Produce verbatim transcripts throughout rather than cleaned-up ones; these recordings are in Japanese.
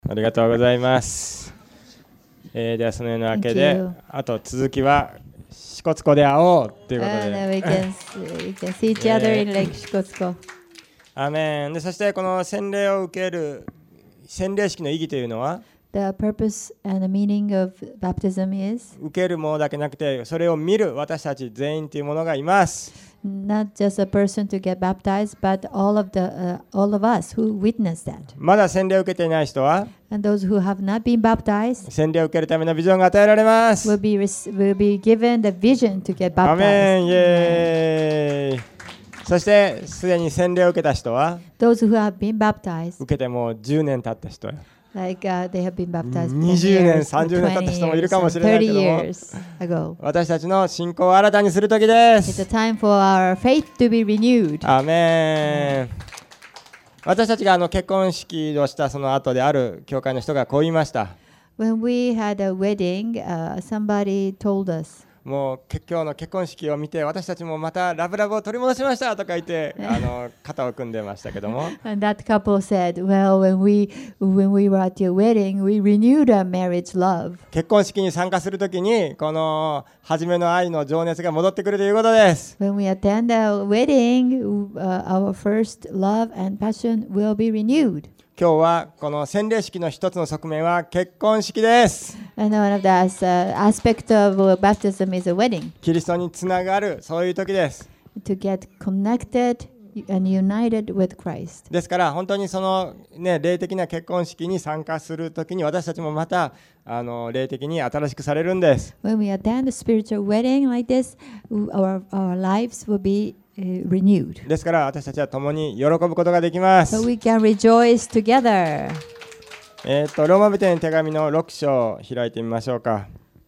ありがとうございます。えー、ではそのようなわけで、あと続きは支笏湖で会おうということで。 And we can see, we can see each other in Lake Shikotsuko. アーメン。で、そしてこの洗礼を受ける洗礼式の意義というのは、 The purpose and the meaning of baptism is 受けるものだけなくて、それを見る私たち全員というものがいます。 not just a person to get baptized, but all of the uh, all of us who witness that. まだ洗礼を受けていない人は、 And those who have not been baptized 洗礼を受けるためのビジョンが与えられます。 will be will be given the vision to get アーメン、 baptized. イエーイ。そしてすでに洗礼を受けた人は、 Those who have been baptized, 受けてもうじゅうねん経った人や、 like uh, they have been baptized にじゅうねん、 years, さんじゅうねん経った人もいるかもしれないけども、 thirty years ago. 私たちの信仰を新たにする時で It's す。 a time for our faith to be renewed. アーメン。私たちがあの結婚式をしたその後で、ある教会の人がこう言いました。 When we had a wedding, uh, somebody told us, もう今日の結婚式を見て、私たちもまたラブラブを取り戻しましたとか言ってあの肩を組んでましたけども、 and that couple said, well, when we when we were at your wedding, we renewed our marriage love. 結婚式に参加するときにこの初めの愛の情熱が戻ってくるということです。 When we attend a wedding, uh, our first love and passion will be renewed. 今日はこの洗礼式の一つの側面は結婚式です。 And one of the uh, aspect of uh, baptism is a wedding. キリストにつながる、そういう時です。 To get connected and united with Christ. ですから本当にその、ね、霊的な結婚式に参加するときに、私たちもまたあの霊的に新しくされるんです。 When we attend a spiritual wedding like this, our, our lives will be uh, renewed. ですから私たちは共に喜ぶことができます。 So we can rejoice together. えーとローマ人への手紙のろく章を開いてみましょうか。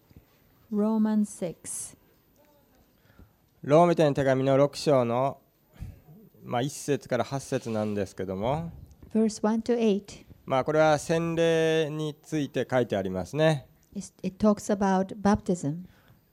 Romans six. ローマ人への手紙のろく章の、まあ、いち節からはち節なんですけども、 Verse one to eight. まあ、これは洗礼について書いてありますね。 It talks about baptism.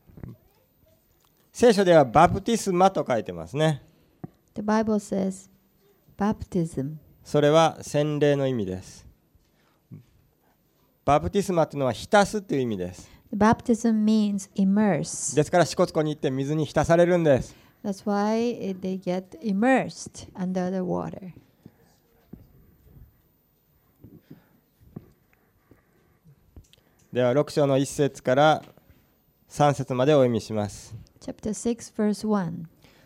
聖書ではバプティスマと書いてますね。 The Bible says baptism. それは洗礼の意味です。バプティスマというのは浸すという意味です。 Baptism means immerse. ですから支笏湖に行って水に浸されるんです。 That's why they get immersed under the water. ではろく章のいち節からさん節までお読みします。 Chapter six, verse one.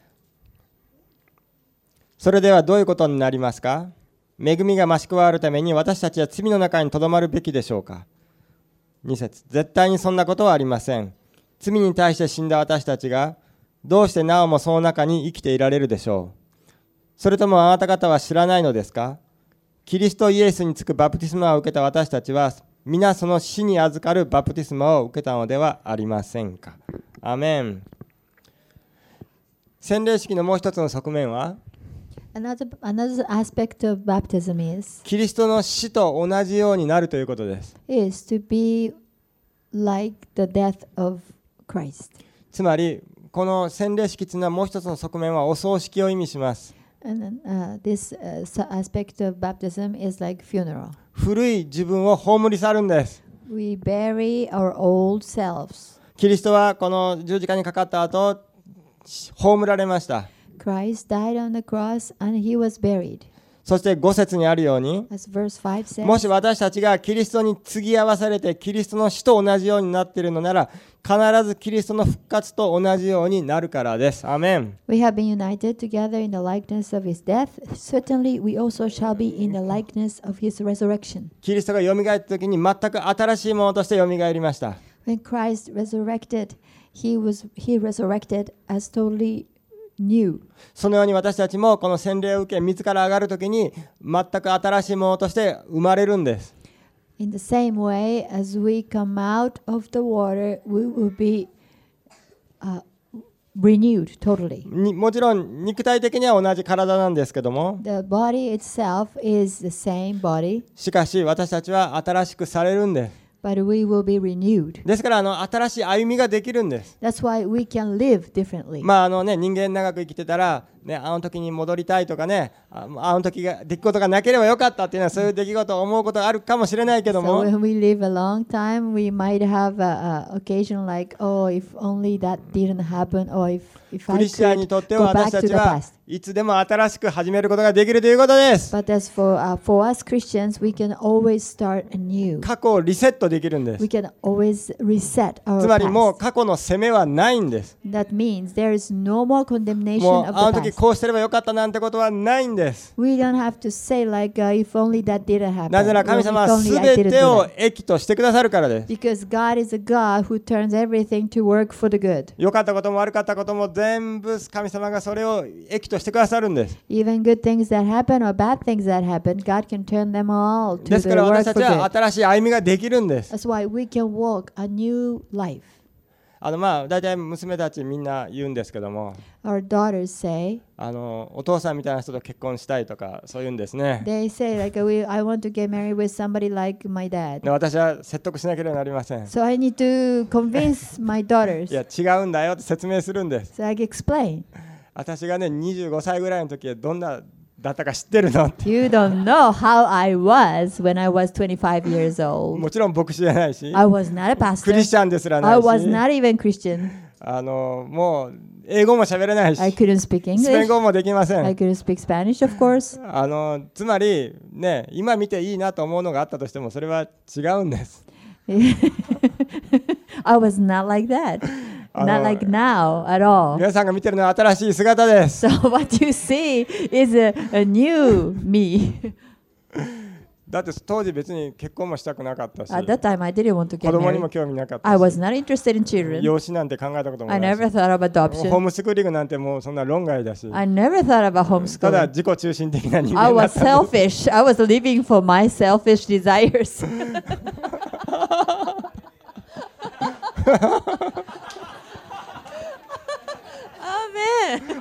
それではどういうことになりますか？恵みが増し加わるために私たちは罪の中にとどまるべきでしょうか？に節、絶対にそんなことはありません。罪に対して死んだ私たちがどうしてなおもその中に生きていられるでしょう？それともあなた方は知らないのですか？キリストイエスにつくバプテスマを受けた私たちは皆その死に預かるバプテスマを受けたのではありませんか？アメン。洗礼式のもう一つの側面は、 Another, another aspect of baptism is, キリストの死と同じようになるということです。 is to be like the death of Christ. つまりこの洗礼式というのはもう一つの側面はお葬式を意味します。 And uh, this uh, aspect of baptism is like funeral. 古い自分を葬り去るんです。 We bury our old selves. キリストはこの十字架にかかった後、葬られました。 Christ died on the cross and he was buried. そしてご節にあるように、 As verse five says, もし私たちがキリストに継ぎ合わされてキリストの死と同じようになっているのなら、必ずキリストの復活と同じようになるからです。アメン。 We have been united together in the likeness of his death. Certainly we also shall be in the likeness of his resurrection. キリストがよみがえった時に全く新しいものとしてよみがえりました。 When Christ resurrected, he was he resurrected as totally new. そのように私たちもこの洗礼を受け自ら上がるときに全く新しいものとして生まれるんです。 In the same way, as we come out of the water, we will be uh, renewed totally. にもちろん肉体的には同じ体なんですけども、 The body itself is the same body, しかし私たちは新しくされるんです。 but we will be renewed. ですからあの新しい歩みができるんです。 That's why we can live differently. まああのね、人間長く生きてたらね、あの時に戻りたいとかね、ああの時が出来事がなければよかったっていうのはそういう出来事を思うことがあるかもしれないけど So も、 when we live a long time, we might have a, a occasion like, oh, if only that didn't happen, or if, if ク I リスチャンに could とって go は back 私た to ち the は past. いつでも新しく始めることができるということです。 But as for, uh, for us Christians, we can always start anew. 過去をリセットできるんです。 We can always reset つ our まりもう past. 過去の責めはないんです。 That means there is no more も condemnation う of あの the 時 past. こうしてればよかったなんてことはないんです。 We don't have to say like, uh, if only that didn't happen. なぜなら Or 神 if 様は only す I べ didn't て do を that. 益としてくださるからです。 Because God is a God who turns everything to work for the good. 良かったことも悪かったことも全部神様がそれを益としてくださるんです。 Even good things that happen or bad things that happen, God can turn them all to です the から work 私た for ちは good. 新しい歩みができるんです。 That's why we can walk a new life. あのまあ大体娘たちみんな言うんですけども、 Our daughters say, あのお父さんみたいな人と結婚したいとかそういうんですね。 they say like, we, I want to get married with somebody like my dad. で私は説得しなければなりません。 So I need to convince my daughters. いや違うんだよって説明するんです。 So I explain. 私がねにじゅうごさいぐらいの時はどんなだったか知ってるのって。 You don't know how I was when I was twenty-five years old. もちろん牧師じゃないし、 I was not a ク pastor. リスチャンですらな I いし、 was not even Christian. あのもう英語も喋れないし、 I couldn't speak スペイン English. 語もできませ I ん。 couldn't speak Spanish, of course. あのつまりね、今見ていいなと思うのがあったとしてもそれは違うんです。 I was not like that. I Not know. like now at all. 皆さんが見てるのは新しい姿です。 So what you see is a, a new me. だって当時別に結婚もしたくなかったし、 At that time, I didn't want to 子 get 供にも married. 興味なかっ I た was し、 not interested in children. 養子なんて考えたことも I ないし、 never thought of ホー adoption. ムスクーリングなんてもうそんな論外だし、 I never thought about ただ homeschooling. 自己中心的な人 I 間だっ was たんです。 selfish. I was living for my selfish desires. Amen.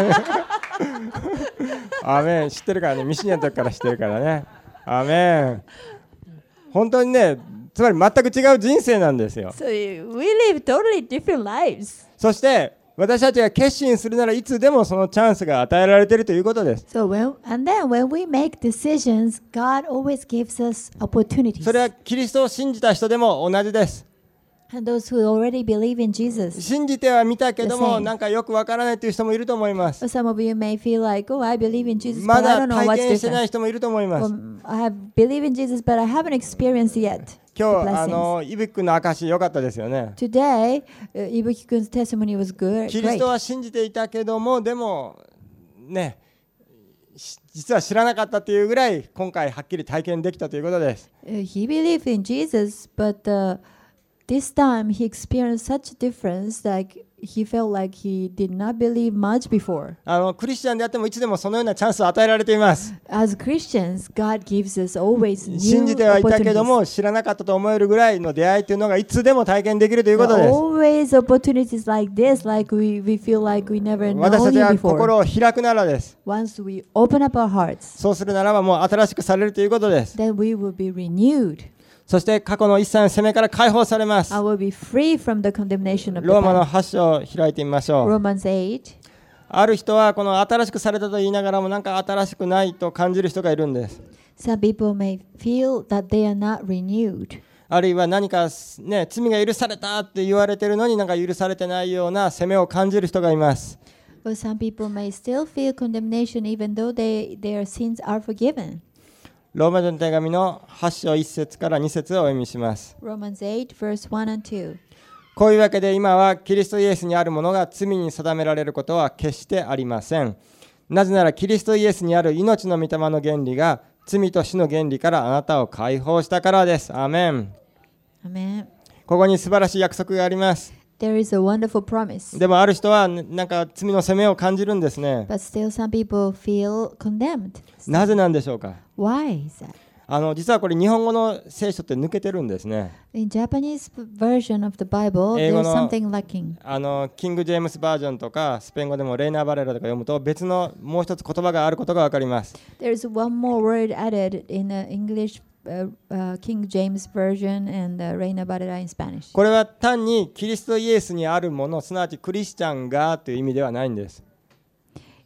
アーメン。知ってるからね、ミシニアの時から知ってるからね。アーメン。本当にね、つまり全く違う人生なんですよ。 So we live totally different lives. そして私たちが決心するならいつでもそのチャンスが与えられているということです。 So when and then when we make decisions, God always gives us opportunities. それはキリストを信じた人でも同じです。 And those who already believe in Jesus. 信じてはみたけど The も same. なんかよくわからないという人もいると思います。 Some of you may feel like, oh, I believe in Jesus, ま but I だ don't know 体 what's 験してない different. 人もいると思います。 Um, I have believe in Jesus, but I haven't experienced yet the 今日あ blessings. のイブキ君の証良かったですよね。 Today, uh, Ibuki-kun's testimony was good. キリス Great. トは信じていたけどもでもね、し実は知らなかったというぐらい今回はっきり体験できたということです。 Uh, he believed in Jesus, but uh, this time he experienced such a difference that he felt like he did not believe much before. あのクリスチャンであってもいつでもそのようなチャンスを与えられています。 As Christians, God gives us always 信 new じてはいたけど opportunities. も知らなかったと思えるぐらいの出会いというのがいつでも体験できるということです。 Always opportunities like this, like we, we feel like we never 私 known たち you は before. 心を開くならです。 Once we open up our hearts, そうするならばもう新しくされるということです。 then we will be renewed. そして過去の一切の責めから解放されます。 I will be free from the condemnation of the ローマの past. はち章を開いてみましょう。 Romans eight. ある人はこの新しくされたと言いながらもなんか新しくないと感じる人がいるんです。 Some people may feel that they are not renewed. あるいは何か、ね、罪が許されたって言われてるのになんか許されてないような責めを感じる人がいます。 Or some people may still feel condemnation even though they, their sins are forgiven. ローマ人の手紙のはち章いち節からに節をお読みします。 Romans eight, verse one and two. こういうわけで今はキリストイエスにあるものが罪に定められることは決してありません。なぜならキリストイエスにある命の御霊の原理が罪と死の原理からあなたを解放したからです。アーメン。 Amen. ここに素晴らしい約束があります。 There is a wonderful promise. でもある人はなんか罪の責めを感じるんですね。 But still some people feel condemned. なぜなんでしょうか。 Why is that? あの実はこれ日本語の聖書って抜けてるんですね。 In Japanese version of the Bible, 英語 there's の something lacking. あのキング・ジェームスバージョンとかスペイン語でもレイナー・バレラとか読むと別のもう一つ言葉があることがわかります。 There's one more word added in the English uh, uh, King James version and uh, Reina Valera in Spanish. これは単にキリストイエスにあるもの、すなわちクリスチャンがという意味ではないんです。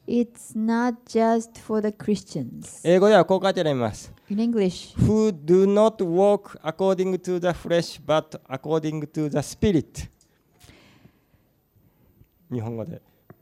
It's not just for the Christians. 英語ではこう書いてあります。 In English, Who do not walk according to the flesh, but according to the spirit. 日本語で。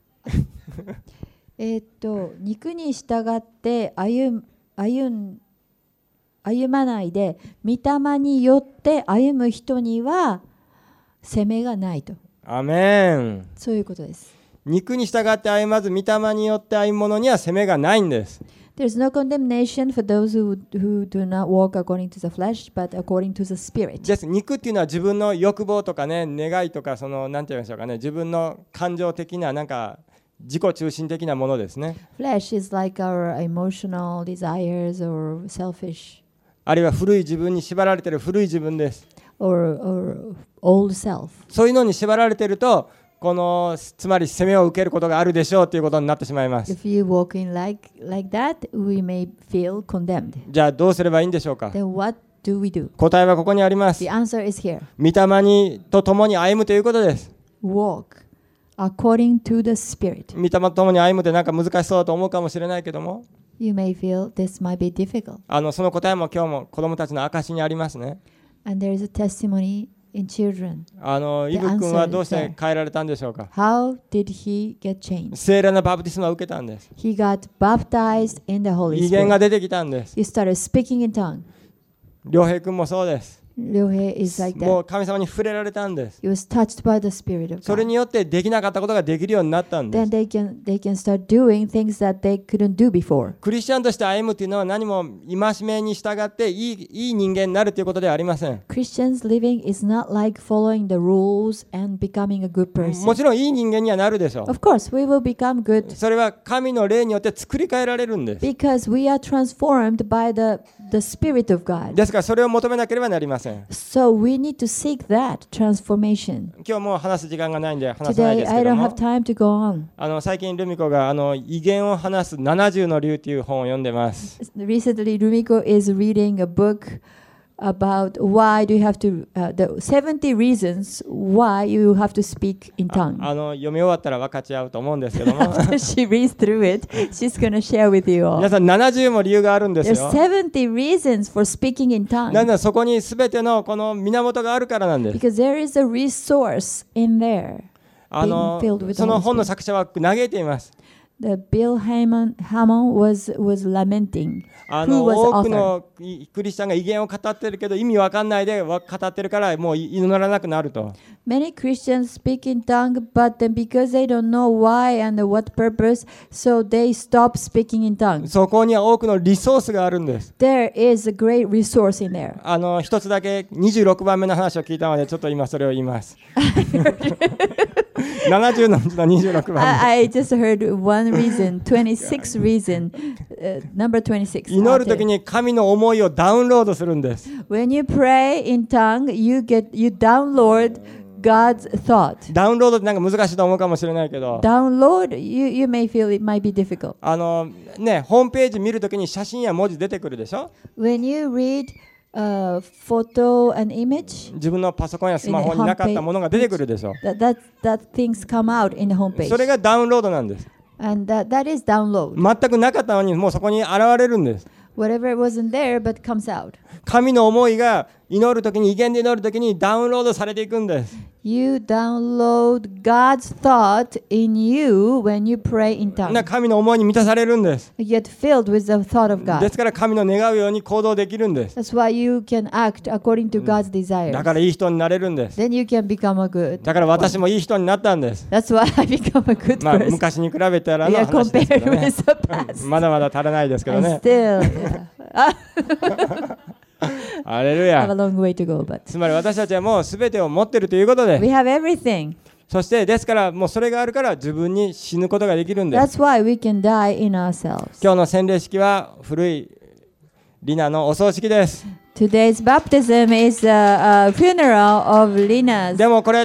えっと肉に従って歩歩ん歩まないで、御霊によって歩む人には責めがないと。 アメン。 そういうことです。 肉に従って歩まず、御霊によって歩む者には責めがないんです。 There's no condemnation for those who, who do not walk according to the flesh, but according to the spirit. です。肉っていうのは自分の欲望とかね、願いとか、そのなんて言いましょうかね、自分の感情的ななんか自己中心的なものですね。 Flesh is like our emotional desires or selfish. あるいは古い自分に縛られている古い自分です。 Or, or old self. そういうのに縛られていると、このつまり責めを受けることがあるでしょうということになってしまいます。 If you walk in like, like that, we may feel condemned. じゃあどうすればいいんでしょうか。 Then what do we do? 答えはここにあります。 The answer is here. 御霊にと共に歩むということです。 Walk according to the spirit. 御霊と共に歩むってなんか難しそうだと思うかもしれないけども、 You may feel this might be difficult. あのその答えも今日も子どもたちの証にありますね。 And there is a testimony in children. あのイブ君はどうして変えられたんでしょうか。 How did he get changed? 聖霊のバプテスマを受けたんです。 He got baptized in the Holy 異言が Spirit. 出てきたんです。 He started speaking in tongue. 良平君もそうです。 Ryohei is like も that. う神様に触れられたんです。 He was touched by the Spirit of それ God. によってできなかったことができるようになったんで Then す。 they can they can start doing things that they couldn't do before. クリスチャンとして歩むというのは何も戒めに従っていい、いい人間になるということではありません。 Christians living is not like following the rules and becoming a good も person. ちろんいい人間にはなるでしょ Of course, we will become う。 good それは神の霊によって作り変えられるんです。 because we are transformed by the the Spirit of God. ですからそれを求めなければなりません。 So we need to seek that transformation. 今日もう話す時間がないんで話さないで Today, す I けど don't も have time to go on. あの最近ルミ子があの威厳を話すななじゅうの竜という本を読んでます。 Recently, Rumiko is reading a book about why do you have to, uh, the seventy reasons why you have to speak in あ tongue. あの読み終わったら分かち合うと思うんですけども After she reads through it, she's going to share with you all. 皆さんななじゅうも理由があるんです There's よ。 seventy reasons for speaking in なん tongue でそこに全てのこの源があるからなんです。 because there is a resource in there. あの being filled with the その Holy 本の Spirit. 作者は嘆いています。 The Bill Hammond, Hammond was, was lamenting. あ Who の was 多く author? のクリスチャンが威厳を語ってるけど意味わかんないで語ってるからもう祈らなくなると。 Many Christians speak in tongue, but then because they don't know why and what purpose, so they stop speaking in tongue. そこには多くのリソースがあるんです。 There is a great resource in there. あの一つだけにじゅうろくばんめの話を聞いたのでちょっと今それを言います。ななじゅうのうちのにじゅうろくばんめ。 I, I just heard one reason, twenty-six reason, uh, number twenty-six. 祈るときに神の思いをダウンロードするんです。 When you pray in tongue, you get you download God's thought. ダウンロードってなんか難しいと思うかもしれないけど、 Download, you, you may feel it might be difficult. あのね、ホームページ見るときに写真や文字出てくるでしょ。 When you read a photo and image, 自分のパソコンやスマホになかったものが出てくるでしょ。 that, that, that things come out in the homepage. それがダウンロードなんです。 And that, that is download. 全くなかったのにもうそこに現れるんです。 Whatever it wasn't there, but comes out. 神の思いが祈るときに、威厳で祈るときにダウンロードされていくんです。 You download God's thought in you when you pray in な tongue. 神の思いに満たされるんです。 You get filled with the thought of で God. すから神の願うように行動できるんです。 That's why you can act according to God's だ desires. からいい人になれるんです。 Then you can become a good. だから私もいい人になったんです。 That's why I become a good まあ person. 昔に比べたらの We are 話ですけ compared どね。 with the past. まだまだ足らないですけど I ね。 still yeah. ハレル have ヤ a。long way to go, but つまり私たちはもう全てを持っているということで、 we have everything. そしてですからもうそれがあるから自分に死ぬことができるんです。 That's why we can die in ourselves. 今日の洗礼式は古いリナのお葬式です。 Today's baptism is a, a funeral of Lina's. でもこれ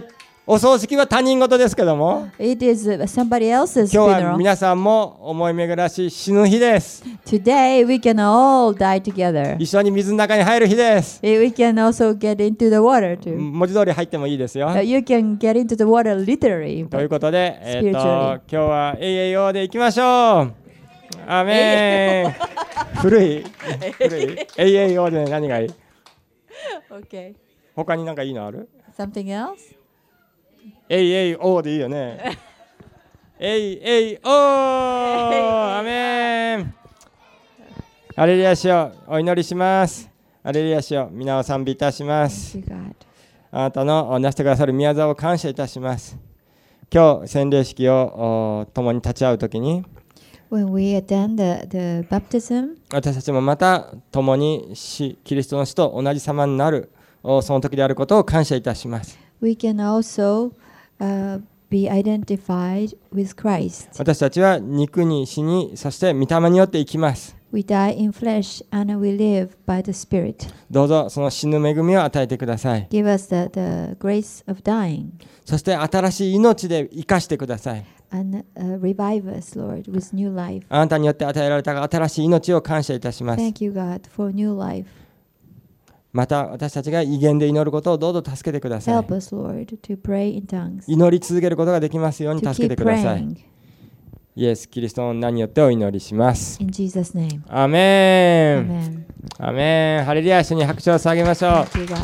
お葬式は他人事ですけども、 It is somebody else's 今日は funeral. 皆さんも思い巡らし死ぬ日です。 Today we can all die together. 一緒に水の中に入る日です。 We can also get into the water too. 文字通り入ってもいいですよ。 Uh, You can get into the water literally. ということで、えー、と Spiritually. 今日は エイエイオー でいきましょう。アーメン。古い古い エイエイオー で何がいい？ Okay. 他に何かいいのある？ Something else? エイエイオー でいいよね。エイエイオー、アーメン。ハレルヤ主よ、お祈りします。ハレルヤ主よ、皆を賛美いたします。 Thank you, God. あなたのなしてくださる宮沢を感謝いたします。今日洗礼式をお共に立ち会うときに、 When we attend the, the baptism, 私たちもまた共に死キリストの死と同じ様になるおその時であることを感謝いたします。 we can also uh, be identified with Christ. 私たちは肉に死に、そして御霊によって生きます。 We die in flesh and we live by the Spirit. どうぞその死ぬ恵みを与えてください。 Give us the, the grace of dying そして新しい命で生かしてください。 and uh, revive us, Lord, with new life. あなたによって与えられた新しい命を感謝いたします。 Thank you, God, for new life. また私たちが威厳で祈ることをどうぞ助けてください。 Help us, Lord, to pray in tongues. 祈り続けることができますように To 助けて keep ください。 praying イエス・キリストの名によってお祈りします。 in Jesus' name. アーメン。 Amen. アーメン。ハレルヤ、主に拍手を捧げましょ Thank you, God.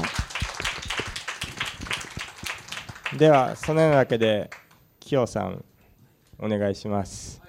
う。ではそのようなわけでキヨさんお願いします。